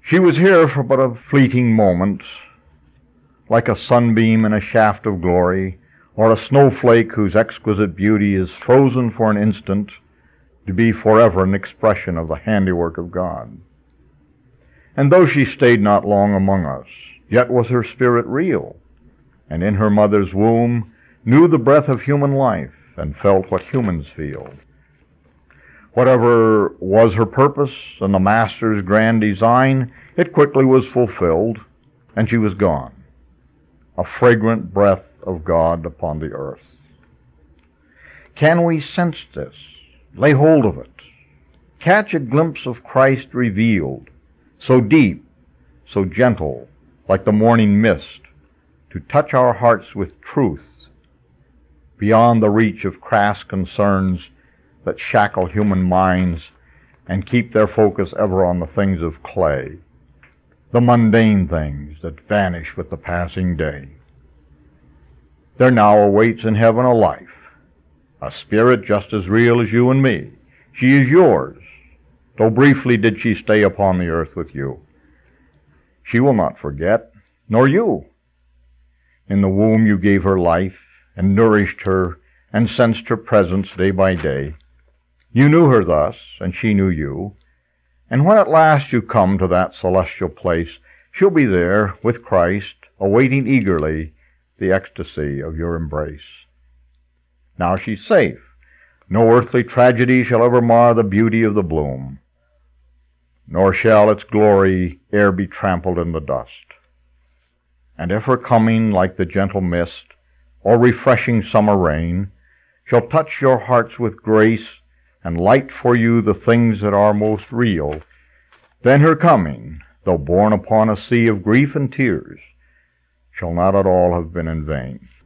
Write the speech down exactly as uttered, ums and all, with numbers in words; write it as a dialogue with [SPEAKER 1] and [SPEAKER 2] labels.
[SPEAKER 1] She was here for but a fleeting moment, like a sunbeam in a shaft of glory, or a snowflake whose exquisite beauty is frozen for an instant to be forever an expression of the handiwork of God. And though she stayed not long among us, yet was her spirit real, and in her mother's womb knew the breath of human life, and felt what humans feel. Whatever was her purpose and the Master's grand design, it quickly was fulfilled, and she was gone, a fragrant breath of God upon the earth. Can we sense this? Lay hold of it. Catch a glimpse of Christ revealed, so deep, so gentle, like the morning mist, to touch our hearts with truth, beyond the reach of crass concerns that shackle human minds and keep their focus ever on the things of clay, the mundane things that vanish with the passing day. There now awaits in heaven a life, a spirit just as real as you and me. She is yours, though briefly did she stay upon the earth with you. She will not forget, nor you. In the womb you gave her life, and nourished her, and sensed her presence day by day. You knew her thus, and she knew you. And when at last you come to that celestial place, she'll be there with Christ, awaiting eagerly the ecstasy of your embrace. Now she's safe. No earthly tragedy shall ever mar the beauty of the bloom, nor shall its glory e'er be trampled in the dust. And if her coming, like the gentle mist, or refreshing summer rain, shall touch your hearts with grace, and light for you the things that are most real, then her coming, though borne upon a sea of grief and tears, shall not at all have been in vain.